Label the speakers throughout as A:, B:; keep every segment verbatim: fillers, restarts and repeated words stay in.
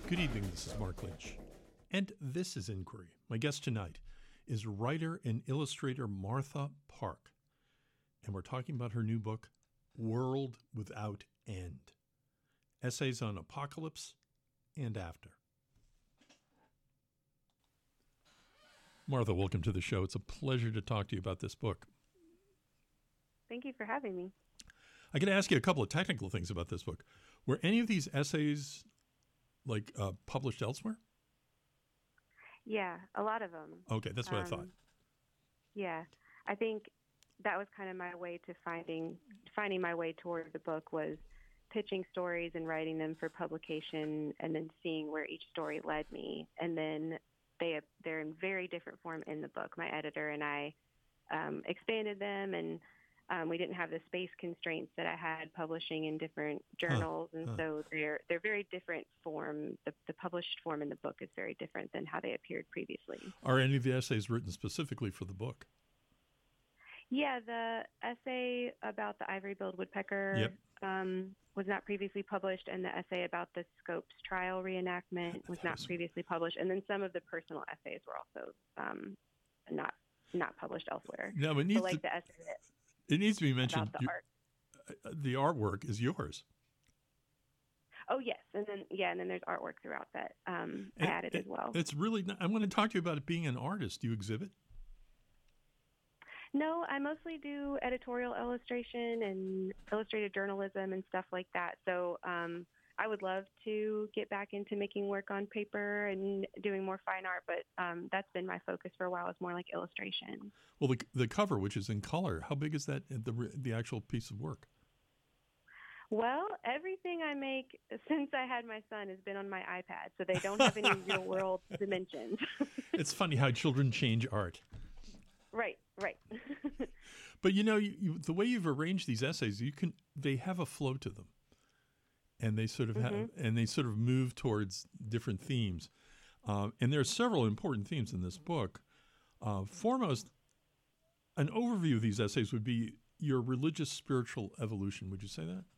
A: Good evening, this is Mark Lynch. And this is Inquiry. My guest tonight is writer and illustrator Martha Park. And we're talking about her new book, World Without End. Essays on apocalypse and after. Martha, welcome to the show. It's a pleasure to talk to you about this book.
B: Thank you for having me.
A: I got to ask you a couple of technical things about this book. Were any of these essays like uh, published elsewhere?
B: Yeah, a lot of them.
A: Okay, that's what
B: um,
A: I thought.
B: Yeah, I think that was kind of my way to finding finding my way toward the book, was pitching stories and writing them for publication, and then seeing where each story led me. And then they they're in very different form in the book. My editor and I um, expanded them, and Um, we didn't have the space constraints that I had publishing in different journals, huh, and huh. so they're they're very different form. The, the published form in the book is very different than how they appeared previously.
A: Are any of the essays written specifically for the book?
B: Yeah, the essay about the ivory-billed woodpecker
A: yep.
B: um, was not previously published, and the essay about the Scopes trial reenactment was not previously published, and then some of the personal essays were also um, not not published elsewhere.
A: No, it needs
B: so like
A: to-
B: the essay that,
A: It needs to be mentioned.
B: The, art.
A: the artwork is yours.
B: Oh yes, and then yeah, and then there's artwork throughout that um, I added
A: it,
B: as well.
A: It's really. I want to talk to you about it being an artist. Do you exhibit?
B: No, I mostly do editorial illustration and illustrated journalism and stuff like that. So um, I would love to get back into making work on paper and doing more fine art, but um, that's been my focus for a while. It's more like illustration.
A: Well, the the cover, which is in color, how big is that? The the actual piece of work?
B: Well, everything I make since I had my son has been on my iPad, so they don't have any real world dimensions.
A: It's funny how children change art.
B: Right, right.
A: But you know, you, you, the way you've arranged these essays, you can they have a flow to them. And they sort of have, mm-hmm. and they sort of move towards different themes, uh, and there are several important themes in this book. Uh, foremost, an overview of these essays would be your religious spiritual evolution. Would you say that?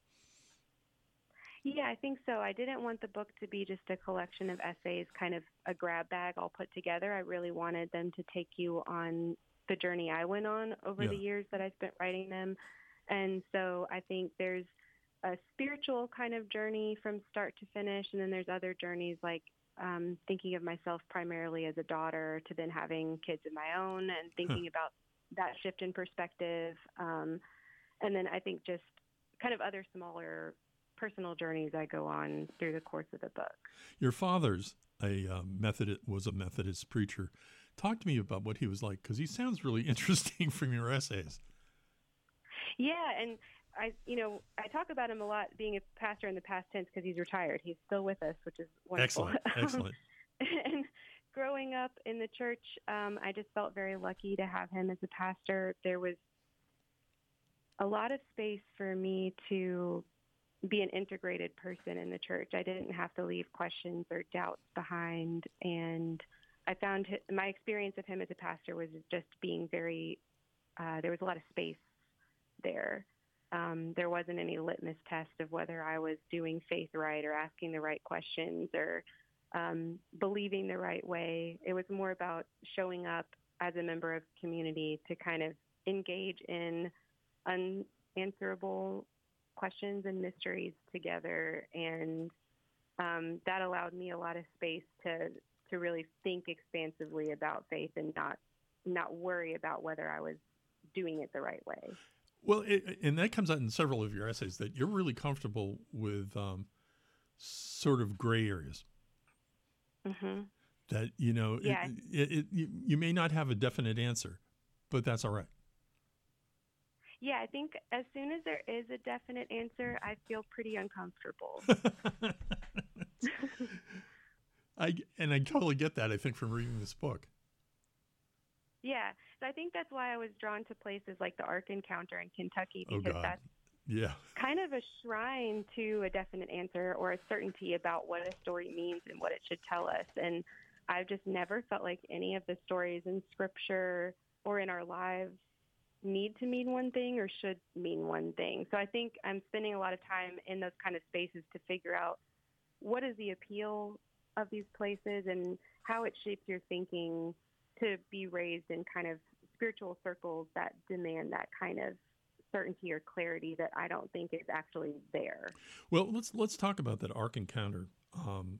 B: Yeah, I think so. I didn't want the book to be just a collection of essays, kind of a grab bag all put together. I really wanted them to take you on the journey I went on over
A: yeah.
B: the years that I spent writing them, and so I think there's a spiritual kind of journey from start to finish. And then there's other journeys like um, thinking of myself primarily as a daughter to then having kids of my own and thinking huh. about that shift in perspective. Um, and then I think just kind of other smaller personal journeys I go on through the course of the book.
A: Your father's a uh, Methodist, was a Methodist preacher. Talk to me about what he was like, because he sounds really interesting from your essays.
B: Yeah, and I, you know, I talk about him a lot being a pastor in the past tense because he's retired. He's still with us, which is wonderful.
A: Excellent, excellent.
B: And growing up in the church, um, I just felt very lucky to have him as a pastor. There was a lot of space for me to be an integrated person in the church. I didn't have to leave questions or doubts behind. And I found his, my experience of him as a pastor was just being very, uh, there was a lot of space there. Um, there wasn't any litmus test of whether I was doing faith right or asking the right questions or um, believing the right way. It was more about showing up as a member of community to kind of engage in unanswerable questions and mysteries together. And um, that allowed me a lot of space to to really think expansively about faith and not not worry about whether I was doing it the right way.
A: Well, it, and that comes out in several of your essays that you're really comfortable with um, sort of gray areas.
B: Mm-hmm.
A: That, you know,
B: yeah.
A: it, it, it, you, you may not have a definite answer, but that's all right.
B: Yeah, I think as soon as there is a definite answer, I feel pretty uncomfortable.
A: I and I totally get that, I think, from reading this book.
B: Yeah, so I think that's why I was drawn to places like the Ark Encounter in Kentucky, because
A: oh God.
B: that's
A: yeah.
B: kind of a shrine to a definite answer or a certainty about what a story means and what it should tell us. And I've just never felt like any of the stories in Scripture or in our lives need to mean one thing or should mean one thing. So I think I'm spending a lot of time in those kind of spaces to figure out what is the appeal of these places and how it shapes your thinking to be raised in kind of spiritual circles that demand that kind of certainty or clarity that I don't think is actually there.
A: Well, let's let's talk about that Ark Encounter um,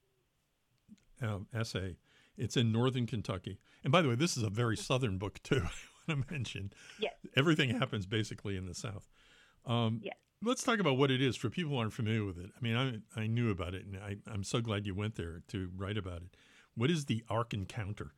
A: um, essay. It's in northern Kentucky, and by the way, this is a very southern book too. I want to mention.
B: Yes.
A: Everything happens basically in the South. Um,
B: yes.
A: Let's talk about what it is for people who aren't familiar with it. I mean, I I knew about it, and I, I'm so glad you went there to write about it. What is the Ark Encounter?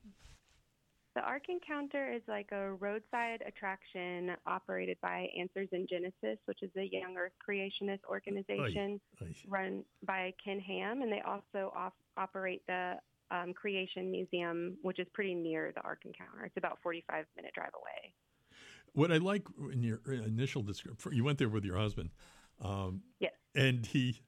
B: The Ark Encounter is like a roadside attraction operated by Answers in Genesis, which is a young Earth creationist organization
A: Oy, oy.
B: run by Ken Ham, and they also off- operate the um, Creation Museum, which is pretty near the Ark Encounter. It's about forty-five minute drive away.
A: What I like in your initial description, you went there with your husband. Um,
B: yes.
A: And he,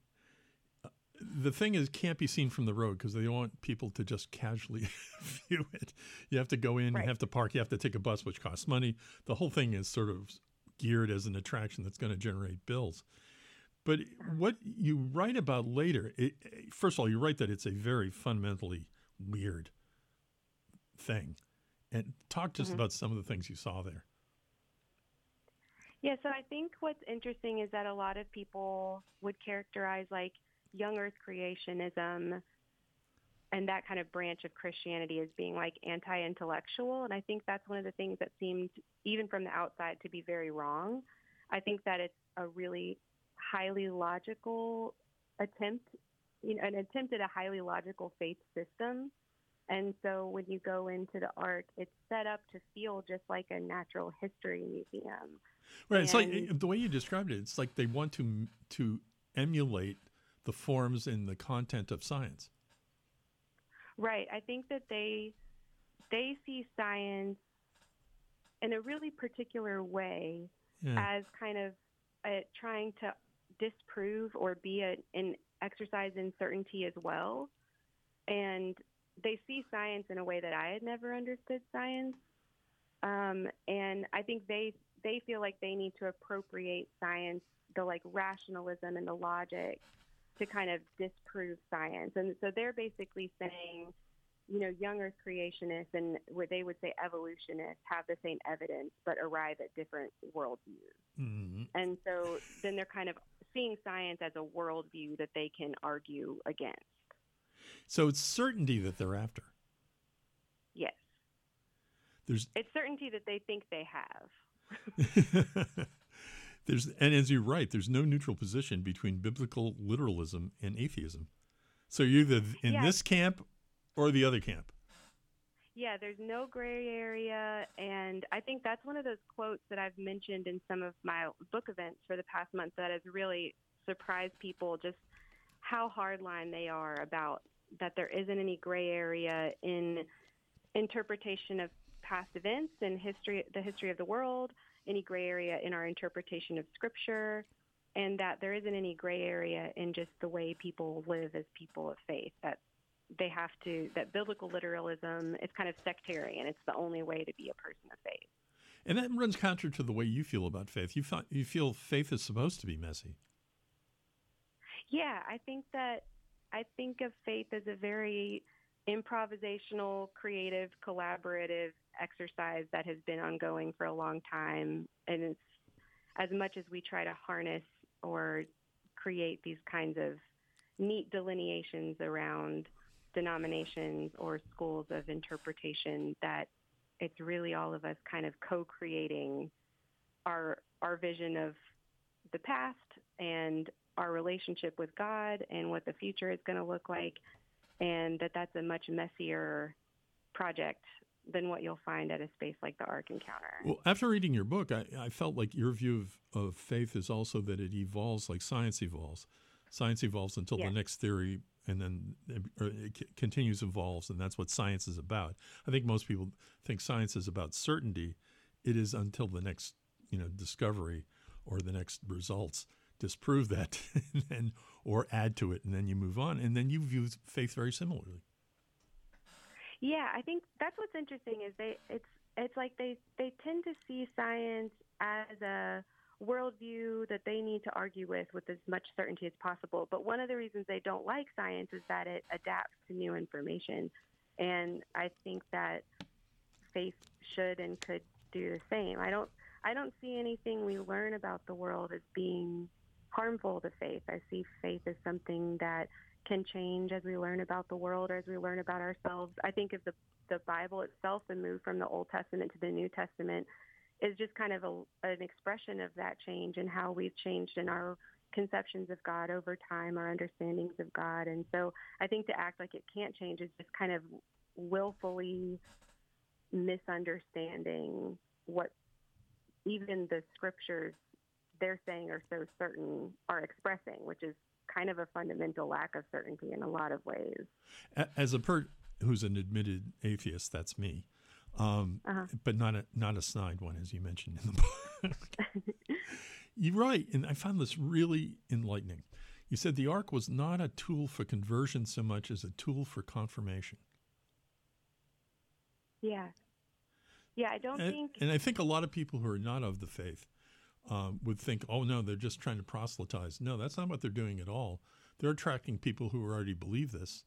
A: the thing is, can't be seen from the road because they don't want people to just casually view it. You have to go in,
B: right.
A: you have to park, you have to take a bus, which costs money. The whole thing is sort of geared as an attraction that's going to generate bills. But what you write about later, it, first of all, you write that it's a very fundamentally weird thing. And talk to us
B: mm-hmm.
A: about some of the things you saw there.
B: Yeah, so I think what's interesting is that a lot of people would characterize like young Earth creationism and that kind of branch of Christianity as being like anti-intellectual. And I think that's one of the things that seemed, even from the outside, to be very wrong. I think that it's a really highly logical attempt, you know, an attempt at a highly logical faith system. And so when you go into the Ark, it's set up to feel just like a natural history museum.
A: Right.
B: And
A: it's like the way you described it, it's like they want to to emulate the forms and the content of science.
B: Right. I think that they they see science in a really particular way
A: yeah.
B: as kind of uh, trying to disprove or be a, an exercise in certainty as well. And they see science in a way that I had never understood science. Um, and I think they they feel like they need to appropriate science, the like rationalism and the logic, to kind of disprove science. And so they're basically saying, you know, young Earth creationists and what they would say evolutionists have the same evidence but arrive at different worldviews.
A: Mm-hmm.
B: And so then they're kind of seeing science as a worldview that they can argue against.
A: So it's certainty that they're after.
B: Yes.
A: There's
B: it's certainty that they think they have.
A: there's and as you write, there's no neutral position between biblical literalism and atheism. So you're either in
B: yeah.
A: this camp or the other camp.
B: Yeah, there's no gray area, and I think that's one of those quotes that I've mentioned in some of my book events for the past month that has really surprised people, just how hardline they are about that there isn't any gray area in interpretation of past events and history, the history of the world, any gray area in our interpretation of Scripture, and that there isn't any gray area in just the way people live as people of faith. That they have to, that biblical literalism is kind of sectarian. It's the only way to be a person of faith.
A: And that runs counter to the way you feel about faith. You thought, you feel faith is supposed to be messy.
B: Yeah, I think that I think of faith as a very improvisational, creative, collaborative exercise that has been ongoing for a long time. And it's, as much as we try to harness or create these kinds of neat delineations around denominations or schools of interpretation, that it's really all of us kind of co-creating our our vision of the past and our relationship with God and what the future is going to look like, and that that's a much messier project than what you'll find at a space like the Ark Encounter.
A: Well, after reading your book, I, I felt like your view of, of faith is also that it evolves like science evolves. Science evolves until
B: yes.
A: the next theory, and then it, it continues evolves, and that's what science is about. I think most people think science is about certainty. It is until the next, you know, discovery or the next results disprove that, and then, or add to it, and then you move on. And then you view faith very similarly.
B: Yeah, I think that's what's interesting is they it's it's like they they tend to see science as a worldview that they need to argue with with as much certainty as possible. But one of the reasons they don't like science is that it adapts to new information. And I think that faith should and could do the same. I don't I don't see anything we learn about the world as being harmful to faith. I see faith as something that can change as we learn about the world or as we learn about ourselves. I think of the, the Bible itself, the move from the Old Testament to the New Testament, is just kind of a, an expression of that change and how we've changed in our conceptions of God over time, our understandings of God. And so I think to act like it can't change is just kind of willfully misunderstanding what even the scriptures they're saying are so certain are expressing, which is kind of a fundamental lack of certainty in a lot of ways.
A: As a person who's an admitted atheist, that's me, um, uh-huh. but not a not a snide one, as you mentioned in the book. You're right, and I found this really enlightening. You said the ark was not a tool for conversion so much as a tool for confirmation.
B: Yeah. Yeah, I don't
A: and,
B: think...
A: And I think a lot of people who are not of the faith um, would think, oh, no, they're just trying to proselytize. No, that's not what they're doing at all. They're attracting people who already believe this,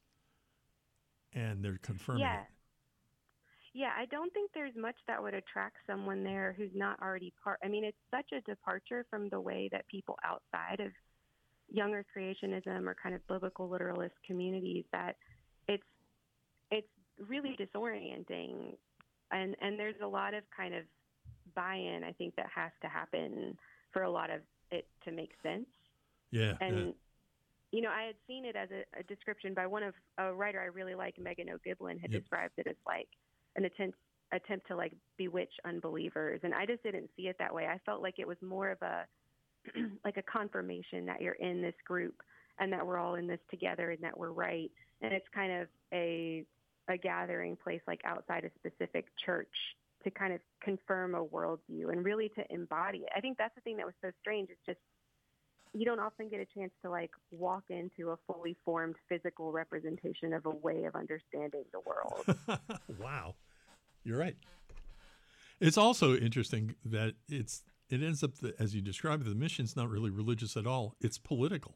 A: and they're confirming
B: yeah.
A: it.
B: Yeah, I don't think there's much that would attract someone there who's not already part. I mean, it's such a departure from the way that people outside of young earth creationism or kind of biblical literalist communities that it's it's really disorienting. And and there's a lot of kind of buy-in, I think, that has to happen for a lot of it to make sense.
A: Yeah.
B: And,
A: yeah.
B: you know, I had seen it as a, a description by one of a writer I really like, Megan O'Giblin, had
A: Yep.
B: described it as like an attempt attempt to like bewitch unbelievers. And I just didn't see it that way. I felt like it was more of a like a confirmation that you're in this group and that we're all in this together and that we're right. And it's kind of a a gathering place like outside a specific church to kind of confirm a worldview and really to embody it. I think that's the thing that was so strange. It's just you don't often get a chance to like walk into a fully formed physical representation of a way of understanding the world.
A: Wow. You're right. It's also interesting that it's it ends up, that, as you described, the mission's not really religious at all. It's political.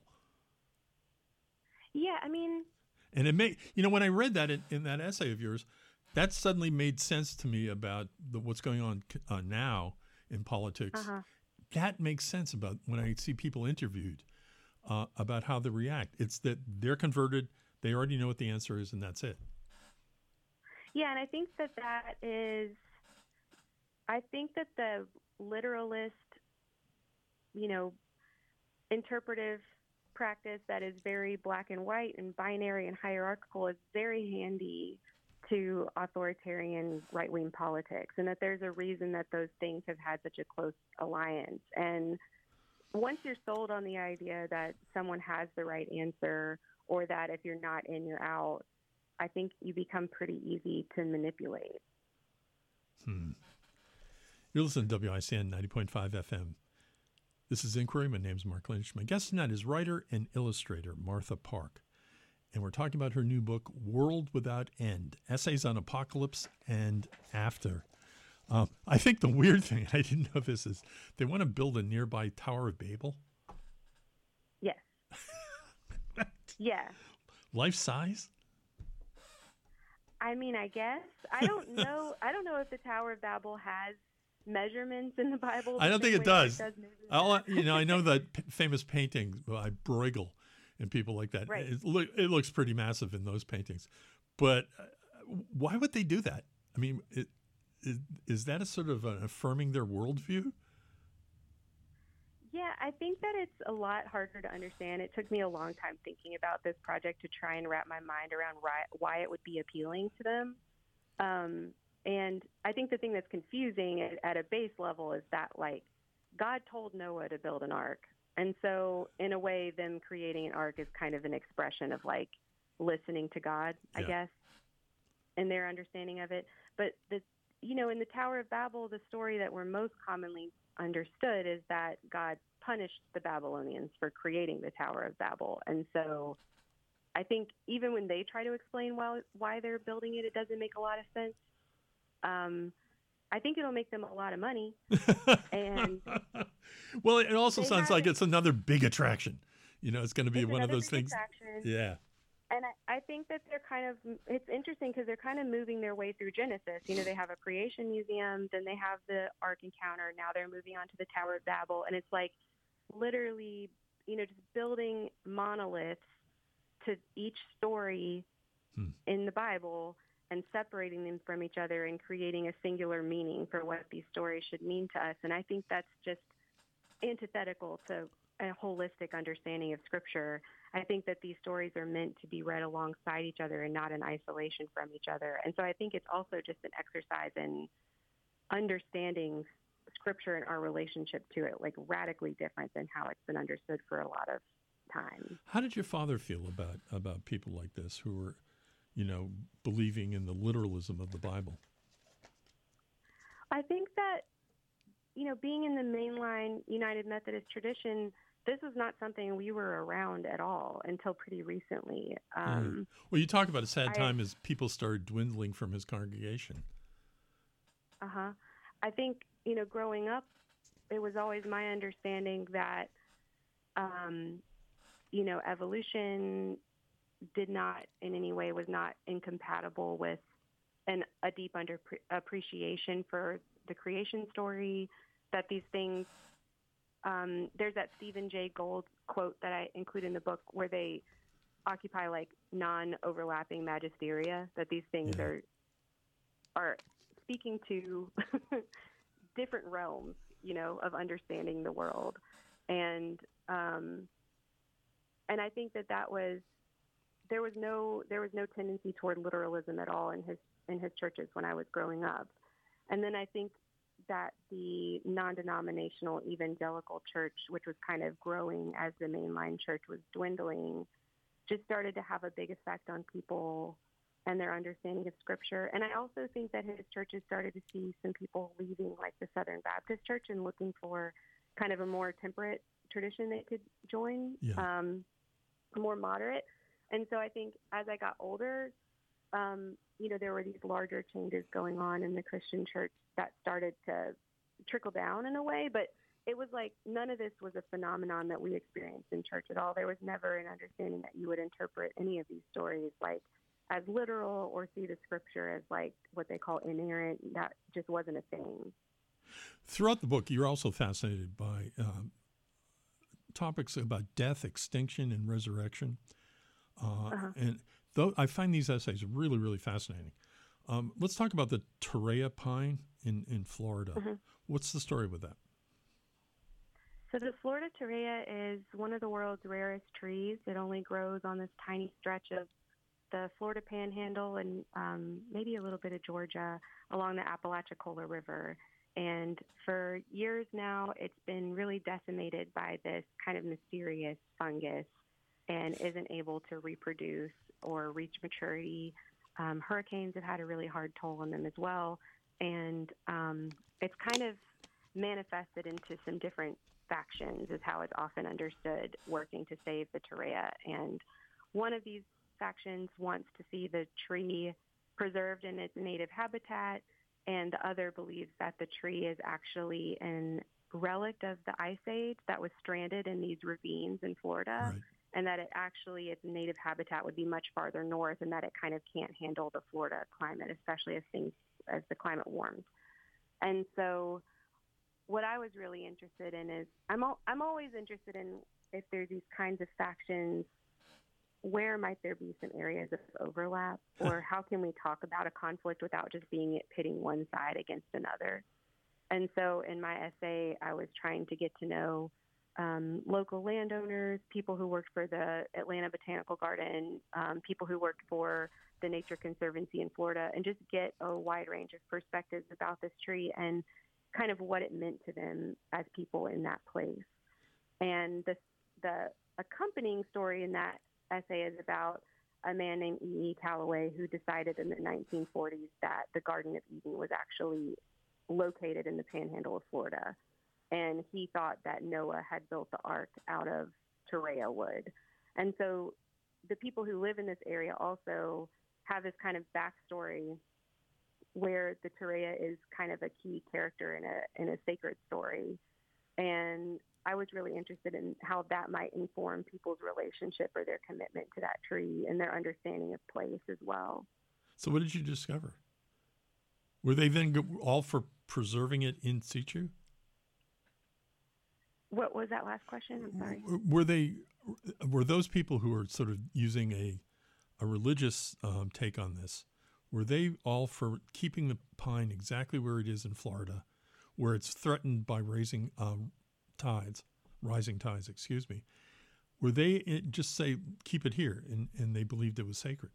B: Yeah, I mean...
A: And it may, you know, when I read that in, in that essay of yours, that suddenly made sense to me about the, what's going on uh, now in politics.
B: Uh-huh.
A: That makes sense about when I see people interviewed uh, about how they react. It's that they're converted, they already know what the answer is, and that's it.
B: Yeah, and I think that that is, I think that the literalist, you know, interpretive practice that is very black and white and binary and hierarchical is very handy to authoritarian right-wing politics, and that there's a reason that those things have had such a close alliance. And once you're sold on the idea that someone has the right answer or that if you're not in, you're out, I think you become pretty easy to manipulate.
A: Hmm. You're listening to W I C N ninety point five F M. This is Inquiry. My name is Mark Lynch. My guest tonight is writer and illustrator Martha Park. And we're talking about her new book, World Without End, Essays on Apocalypse and After. Um, I think the weird thing, I didn't know this, is they want to build a nearby Tower of Babel.
B: Yes. Yeah.
A: Life size?
B: I mean, I guess. I don't know. I don't know if the Tower of Babel has measurements in the Bible.
A: I don't think it does.
B: does
A: I'll, you know, I know that p- famous painting by Bruegel and people like that.
B: Right.
A: It, look, it looks pretty massive in those paintings. But uh, why would they do that? I mean, it, it, is that a sort of an affirming their worldview?
B: Yeah, I think that it's a lot harder to understand. It took me a long time thinking about this project to try and wrap my mind around why, why it would be appealing to them. Um, and I think the thing that's confusing at, at a base level is that, like, God told Noah to build an ark. And so, in a way, them creating an ark is kind of an expression of, like, listening to God, I
A: Yeah.
B: guess, and their understanding of it. But, the, you know, in the Tower of Babel, the story that we're most commonly understood is that God punished the Babylonians for creating the Tower of Babel. And so I think even when they try to explain why, why they're building it, it doesn't make a lot of sense. Um, I think it'll make them a lot of money. And
A: Well, it also
B: They
A: sounds
B: have
A: like it's another big attraction. You know, it's going to be
B: it's
A: one of
B: another
A: those
B: big
A: things.
B: attraction.
A: Yeah.
B: And I, I think that they're kind of, it's interesting because they're kind of moving their way through Genesis. You know, they have a creation museum, then they have the Ark encounter. Now they're moving on to the Tower of Babel. And it's like literally, you know, just building monoliths to each story
A: Hmm.
B: in the Bible and separating them from each other and creating a singular meaning for what these stories should mean to us. And I think that's just antithetical to a holistic understanding of Scripture. I think that these stories are meant to be read alongside each other and not in isolation from each other. And so I think it's also just an exercise in understanding Scripture and our relationship to it, like radically different than how it's been understood for a lot of time.
A: How did your father feel about about people like this who were, you know, believing in the literalism of the Bible?
B: I think that, you know, being in the mainline United Methodist tradition, this was not something we were around at all until pretty recently. Um,
A: yeah. Well, you talk about a sad
B: I,
A: time as people started dwindling from his congregation.
B: Uh-huh. I think, you know, growing up, it was always my understanding that, um, you know, evolution did not in any way was not incompatible with an, a deep under appreciation for the creation story, that these things, um, there's that Stephen Jay Gould quote that I include in the book where they occupy like non-overlapping magisteria, that these things
A: Yeah.
B: are are speaking to different realms, you know, of understanding the world. And um, and I think that that was, there was no there was no tendency toward literalism at all in his in his churches when I was growing up. And then I think that the non-denominational evangelical church, which was kind of growing as the mainline church was dwindling, just started to have a big effect on people and their understanding of Scripture. And I also think that his churches started to see some people leaving, like the Southern Baptist Church, and looking for kind of a more temperate tradition they could join,
A: Yeah.
B: um, more moderate. And so I think as I got older, um, you know, there were these larger changes going on in the Christian church that started to trickle down in a way, but it was like none of this was a phenomenon that we experienced in church at all. There was never an understanding that you would interpret any of these stories like as literal or see the Scripture as like what they call inerrant. That just wasn't a thing.
A: Throughout the book, you're also fascinated by um, topics about death, extinction, and resurrection. Uh,
B: Uh-huh.
A: And though I find these essays really, really fascinating. Um, let's talk about the Torreya pine in, in Florida.
B: Mm-hmm.
A: What's the story with that?
B: So the Florida Torreya is one of the world's rarest trees. It only grows on this tiny stretch of the Florida Panhandle and um, maybe a little bit of Georgia along the Apalachicola River. And for years now, it's been really decimated by this kind of mysterious fungus and isn't able to reproduce or reach maturity. Um, hurricanes have had a really hard toll on them as well. And um, it's kind of manifested into some different factions is how it's often understood, working to save the Torreya. And one of these factions wants to see the tree preserved in its native habitat, and the other believes that the tree is actually an relic of the Ice Age that was stranded in these ravines in Florida,
A: Right.
B: and that it actually, its native habitat would be much farther north, and that it kind of can't handle the Florida climate, especially as things, as the climate warms. And so what I was really interested in is, I'm al- I'm always interested in if there's these kinds of factions, where might there be some areas of overlap, or how can we talk about a conflict without just being it pitting one side against another? And so in my essay, I was trying to get to know um, local landowners, people who worked for the Atlanta Botanical Garden, um, people who worked for the Nature Conservancy in Florida, and just get a wide range of perspectives about this tree and kind of what it meant to them as people in that place. And the, the accompanying story in that essay is about a man named E E. Calloway who decided in the nineteen forties that the Garden of Eden was actually located in the Panhandle of Florida. And he thought that Noah had built the ark out of Torreya wood. And so the people who live in this area also have this kind of backstory where the Torreya is kind of a key character in a in a sacred story. And I was really interested in how that might inform people's relationship or their commitment to that tree and their understanding of place as well.
A: So what did you discover? Were they then go- all for preserving it in situ?
B: What was that last question? I'm sorry.
A: Were they were those people who were sort of using a a religious um, take on this? Were they all for keeping the pine exactly where it is in Florida, where it's threatened by raising um, tides, rising tides? Excuse me. Were they eh, just say keep it here, and, and they believed it was sacred?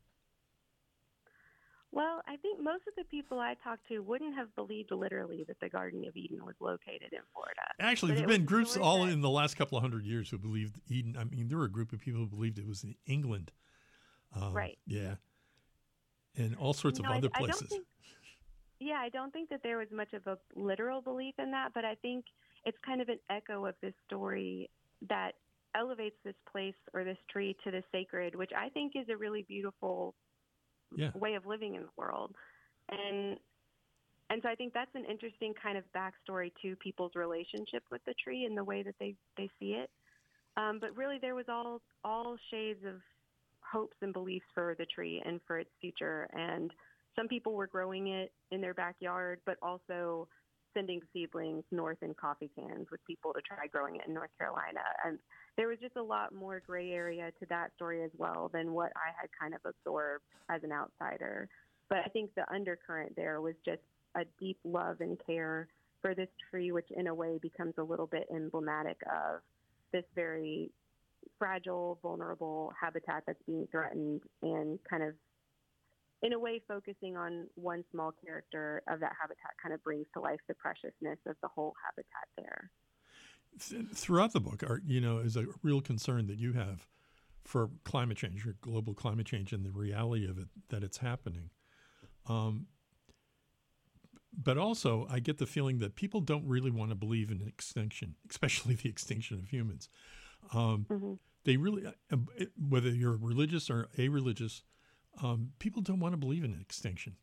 B: Well, I think most of the people I talked to wouldn't have believed literally that the Garden of Eden was located in Florida.
A: Actually,
B: But
A: there have
B: it
A: been
B: was a
A: groups
B: story
A: all
B: that-
A: in the last couple of hundred years who believed Eden. I mean, there were a group of people who believed it was in England. Um,
B: Right.
A: Yeah. And all sorts
B: No,
A: of
B: I-
A: other
B: I don't
A: places.
B: think- Yeah, I don't think that there was much of a literal belief in that, but I think it's kind of an echo of this story that elevates this place or this tree to the sacred, which I think is a really beautiful
A: Yeah.
B: way of living in the world. And and so I think that's an interesting kind of backstory to people's relationship with the tree and the way that they, they see it. Um, but really, there was all all shades of hopes and beliefs for the tree and for its future. And some people were growing it in their backyard, but also sending seedlings north in coffee cans with people to try growing it in North Carolina. And there was just a lot more gray area to that story as well than what I had kind of absorbed as an outsider. But I think the undercurrent there was just a deep love and care for this tree, which in a way becomes a little bit emblematic of this very fragile, vulnerable habitat that's being threatened, and kind of, in a way, focusing on one small character of that habitat kind of brings to life the preciousness of the whole habitat there.
A: Th- Throughout the book, are, you know, is a real concern that you have for climate change, or global climate change, and the reality of it, that it's happening. Um, but also, I get the feeling that people don't really want to believe in extinction, especially the extinction of humans. Um,
B: Mm-hmm.
A: They really, uh, whether you're religious or a-religious, um, people don't want to believe in extinction.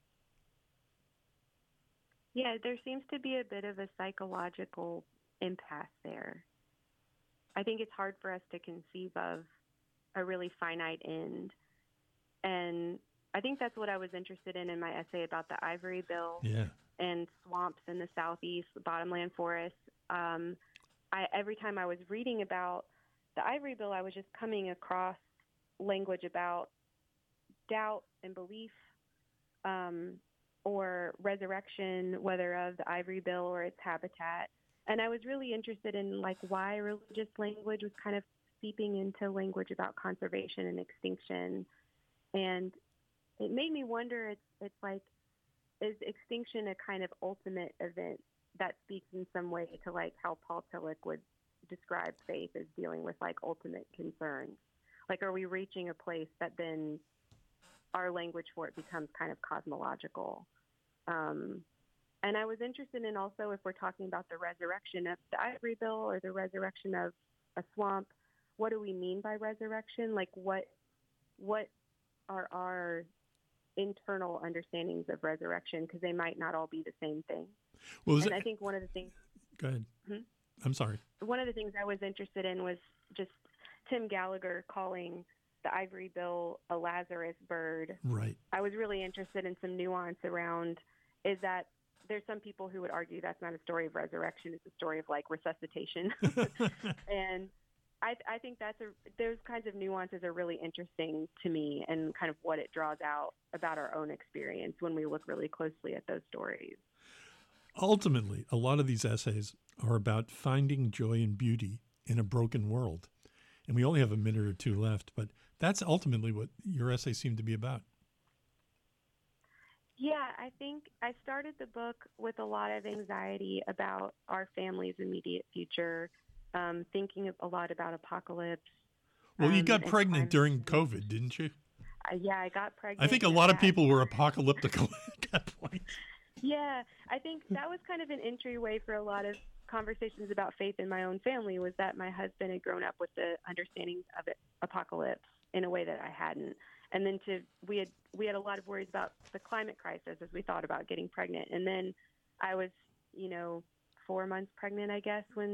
B: Yeah, there seems to be a bit of a psychological impasse there. I think it's hard for us to conceive of a really finite end. And I think that's what I was interested in in my essay about the ivory bill
A: Yeah.
B: and swamps in the southeast, bottomland forests. Um, I, every time I was reading about the ivory bill, I was just coming across language about doubt and belief, um, or resurrection, whether of the ivory bill or its habitat. And I was really interested in like why religious language was kind of seeping into language about conservation and extinction. And it made me wonder, it's, it's like, is extinction a kind of ultimate event that speaks in some way to like how Paul Tillich would describe faith as dealing with like ultimate concerns? Like, are we reaching a place that then our language for it becomes kind of cosmological? Um, and I was interested in also, if we're talking about the resurrection of the ivory bill or the resurrection of a swamp, what do we mean by resurrection? Like, what what are our internal understandings of resurrection? Because they might not all be the same thing.
A: Well, is
B: And
A: it,
B: I think one of the things
A: go ahead.
B: Hmm?
A: I'm sorry.
B: one of the things I was interested in was just Tim Gallagher calling the ivory bill a Lazarus bird.
A: Right.
B: I was really interested in some nuance around, is that there's some people who would argue that's not a story of resurrection, it's a story of like resuscitation. And I, I think that's a, those kinds of nuances are really interesting to me, and kind of what it draws out about our own experience when we look really closely at those stories.
A: Ultimately, a lot of these essays are about finding joy and beauty in a broken world. And we only have a minute or two left, but that's ultimately what your essay seemed to be about.
B: Yeah, I think I started the book with a lot of anxiety about our family's immediate future, um, thinking a lot about apocalypse.
A: Well, you
B: um,
A: got
B: and
A: pregnant
B: climate
A: during
B: change.
A: COVID, didn't you?
B: Uh, yeah, I got pregnant.
A: I think a
B: at
A: lot of
B: that
A: people were
B: time.
A: apocalyptic at that point.
B: Yeah, I think that was kind of an entryway for a lot of conversations about faith in my own family, was that my husband had grown up with the understanding of it, apocalypse in a way that I hadn't. And then to we had we had a lot of worries about the climate crisis as we thought about getting pregnant. And then I was, you know, four months pregnant, I guess, when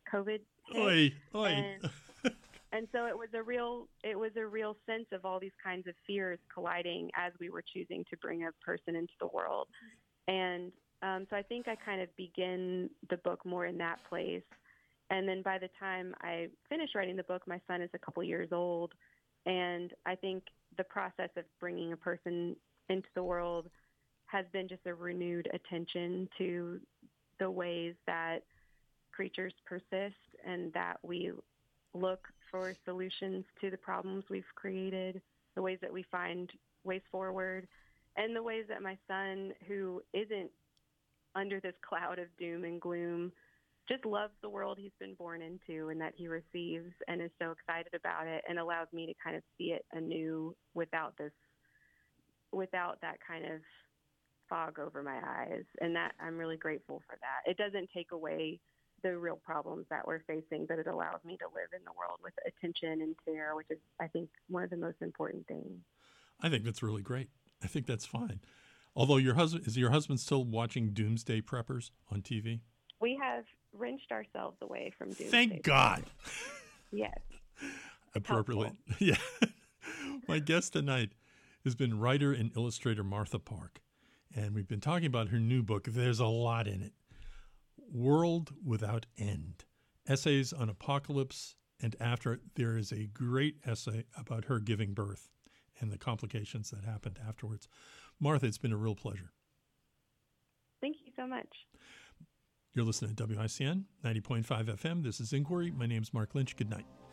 B: COVID hit.
A: Oy, oy.
B: And, and so it was a real it was a real sense of all these kinds of fears colliding as we were choosing to bring a person into the world. And um, so I think I kind of begin the book more in that place. And then by the time I finish writing the book, my son is a couple years old. And I think the process of bringing a person into the world has been just a renewed attention to the ways that creatures persist and that we look for solutions to the problems we've created, the ways that we find ways forward, and the ways that my son, who isn't under this cloud of doom and gloom, just loves the world he's been born into and that he receives and is so excited about it, and allows me to kind of see it anew without this, without that kind of fog over my eyes. And that I'm really grateful for that. It doesn't take away the real problems that we're facing, but it allows me to live in the world with attention and care, which is, I think, one of the most important things.
A: I think that's really great. I think that's fine. Although your husband, is your husband still watching Doomsday Preppers on T V?
B: We have wrenched ourselves away from Doomsday.
A: Thank God.
B: Yes.
A: Appropriately. Yeah. My guest tonight has been writer and illustrator Martha Park. And we've been talking about her new book. There's a lot in it. World Without End. Essays on apocalypse and after. There is a great essay about her giving birth and the complications that happened afterwards. Martha, it's been a real pleasure.
B: Thank you so much.
A: You're listening to W I C N ninety point five F M. This is Inquiry. My name's Mark Lynch. Good night.